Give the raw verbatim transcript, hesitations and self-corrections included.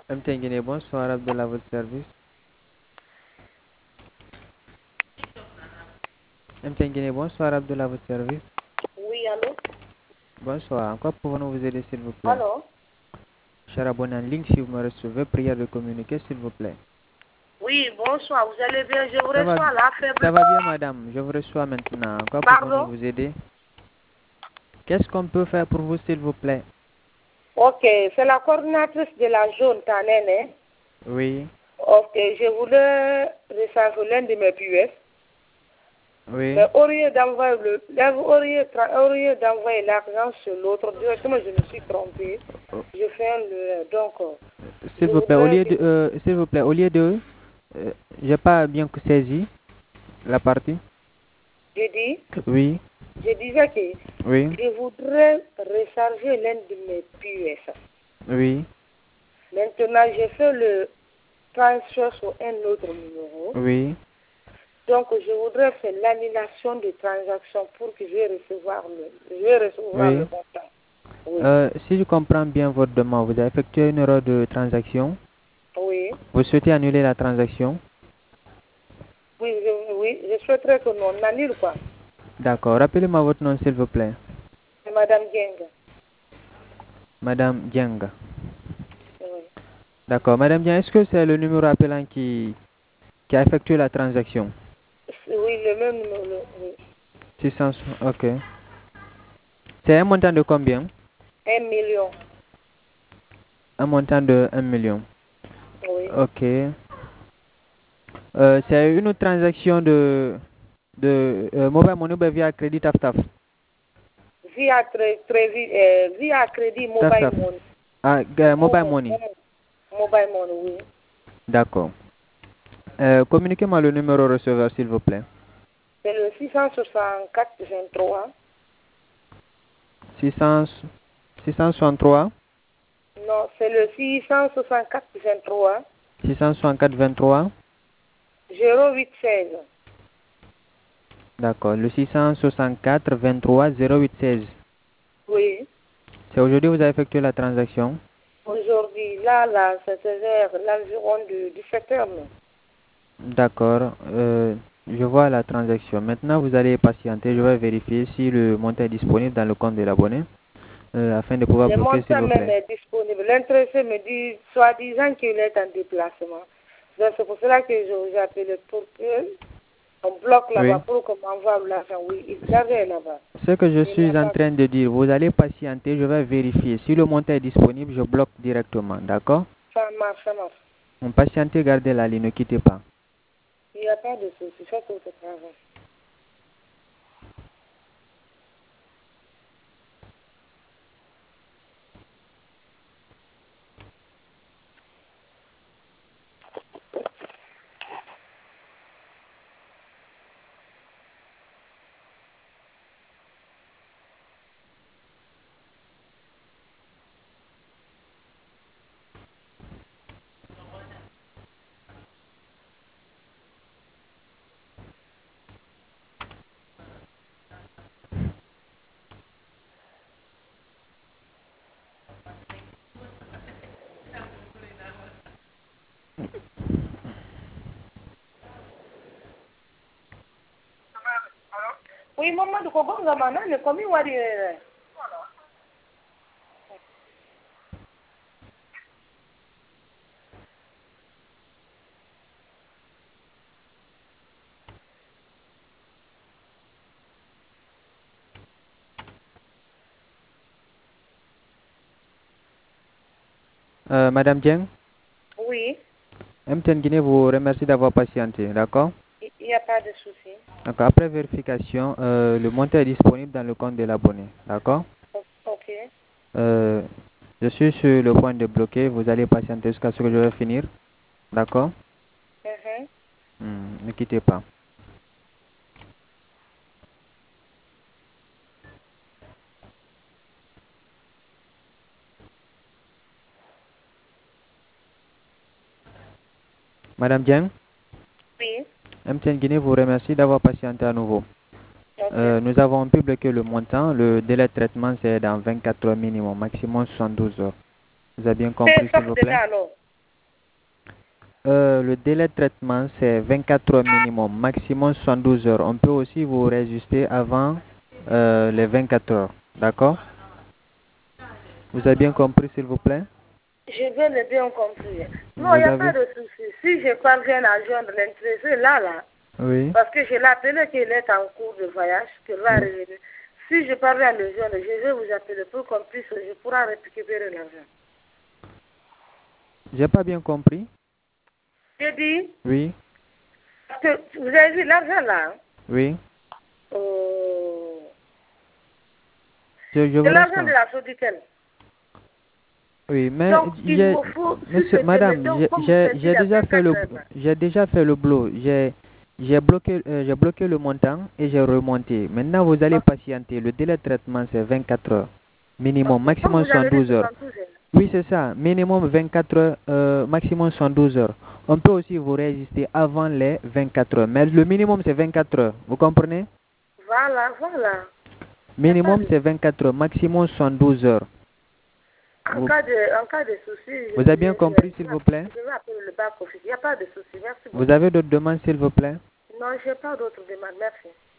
M T N Guinée, bonsoir, Abdullah, à votre service. M T N Guinée, bonsoir, Abdullah, à votre service. Oui, allô? Bonsoir, en quoi pouvons-nous vous aider, s'il vous plaît? Allô? Cher abonné en ligne, si vous me recevez, prière de communiquer, s'il vous plaît. Oui, bonsoir, vous allez bien? Je vous Ça va, reçois là, ça faible. va bien, madame, je vous reçois maintenant. En quoi pouvons-nous Pardon? vous aider? Qu'est-ce qu'on peut faire pour vous, s'il vous plaît? Ok, c'est la coordinatrice de la zone Tanene. Oui, Ok, je voulais recharger l'un de mes P U S. oui. Mais au lieu d'envoyer le, au lieu, au lieu d'envoyer l'argent sur l'autre, directement je me suis trompée. Oh, Je fais le, donc, euh, s'il je vous plaît, au voudrais lieu que, de, euh, s'il vous plaît, au lieu de, euh, j'ai pas bien saisi la partie. je dis, Oui, je disais que oui, je voudrais recharger l'un de mes P U S. oui, Maintenant, j'ai fait le transfert sur un autre numéro. oui. Donc, je voudrais faire l'annulation des transactions pour que je vais recevoir le, je vais recevoir Oui. le montant. Oui. Euh, si je comprends bien votre demande, vous avez effectué une erreur de transaction. Oui. Vous souhaitez annuler la transaction. Oui, je, oui, je souhaiterais que l'on annule quoi. D'accord. Rappelez-moi votre nom, s'il vous plaît. C'est Madame Dieng. Madame Dieng. Oui. D'accord. Madame Dieng, est-ce que c'est le numéro appelant qui, qui a effectué la transaction? Oui, le même numéro. Oui. six cents. Ok. C'est un montant de combien? Un million. Un montant de un million. Oui. Ok. Euh, c'est une transaction de, de euh, mobile money ou via crédit taf taf? Via, très, très, euh, via crédit Taf mobile taf. money. Ah, euh, mobile Mo- money. mo- Mobile money, oui. D'accord. Euh, communiquez-moi le numéro receveur, s'il vous plaît. C'est le six cent soixante-quatre vingt-trois. six cents, six cent soixante-trois, Non, c'est le six cent soixante-quatre vingt-trois. six cent soixante-quatre vingt-trois. zéro huit seize. D'accord. Le six cent soixante-quatre vingt-trois zéro huit seize. Oui. C'est aujourd'hui que vous avez effectué la transaction. Aujourd'hui, là, là, c'était vers l'environ de dix-sept heures. Non? D'accord. Euh, je vois la transaction. Maintenant, vous allez patienter. Je vais vérifier si le montant est disponible dans le compte de l'abonné euh, afin de pouvoir Le bloquer, s'il montant vous même plaît. est disponible. L'intéressé me dit, soi-disant qu'il est en déplacement. Donc, c'est pour cela que je- j'ai appelé pour qu'on bloque Oui. là-bas, pour qu'on m'envoie l'argent. Oui, il savait là-bas. Ce que je Il n'a suis en pas. train de dire, vous allez patienter. Je vais vérifier. Si le montant est disponible, je bloque directement. D'accord? Ça marche, ça marche. On patientez, gardez la ligne. Ne quittez pas. Il n'y a pas de souci. Faites votre travail. Oui, maman, de quoi vous avez le commis ou aller. Euh, Madame Dieng, Oui, M T N Guinée vous remercie d'avoir patienté. D'accord? il n'y a pas de souci. Donc, après vérification, euh, le montant est disponible dans le compte de l'abonné. D'accord? O- Ok. Euh, je suis sur le point de bloquer. Vous allez patienter jusqu'à ce que je vais finir. D'accord? Mhm. Hmm, ne quittez pas. Madame Dieng, Oui, M T N Guinée vous remercie d'avoir patienté à nouveau. ok. Euh, nous avons pu bloquer le montant. Le délai de traitement, c'est dans vingt-quatre heures minimum, maximum soixante-douze heures. Vous avez bien C'est compris, s'il sauf vous demain plaît? alors. euh, le délai de traitement, c'est vingt-quatre heures minimum, maximum soixante-douze heures. On peut aussi vous réajuster avant euh, les vingt-quatre heures. D'accord? Vous avez bien compris, s'il vous plaît? Je viens de bien compris. Non, Vous il n'y a avez... pas de souci. Si je parviens à joindre l'intéressé là, là, Oui. parce que je l'ai appelé qu'il est en cours de voyage, qu'il va Oui. revenir. Si je parviens à le joindre, je vais vous appeler pour qu'on puisse, je pourrai récupérer l'argent. J'ai pas bien compris. J'ai dit, Oui. parce que vous avez vu l'argent là, hein? Oui. euh, Je, je vous c'est l'argent reste. de la Sodicelle. Oui, mais Donc, il j'ai, me faut, s'il monsieur, te plaît, me madame, donne, j'ai comme vous j'ai- avez dit, j'ai il y a déjà fait le, vingt-quatre heures là. j'ai déjà fait le boulot. J'ai, j'ai bloqué, euh, j'ai bloqué le montant et j'ai remonté. Maintenant, vous allez Ok, patienter. Le délai de traitement, c'est vingt-quatre heures. Minimum, ok. Comme maximum vous avez dit soixante-douze heures. soixante-douze heures. Oui, c'est ça. Minimum vingt-quatre heures, euh, maximum soixante-douze heures. On peut aussi vous résister avant les vingt-quatre heures. Mais le minimum, c'est vingt-quatre heures. Vous comprenez? Voilà, voilà. Il n'y a pas Minimum, de c'est vingt-quatre heures. Maximum soixante-douze heures. En Vous, cas de, en cas de souci, je, vous avez bien je, je, compris, s'il je, vous plaît? je vais appeler le bac office. Il n'y a pas de souci. Merci Vous beaucoup. avez d'autres demandes, s'il vous plaît? Non, je n'ai pas d'autres demandes. Merci.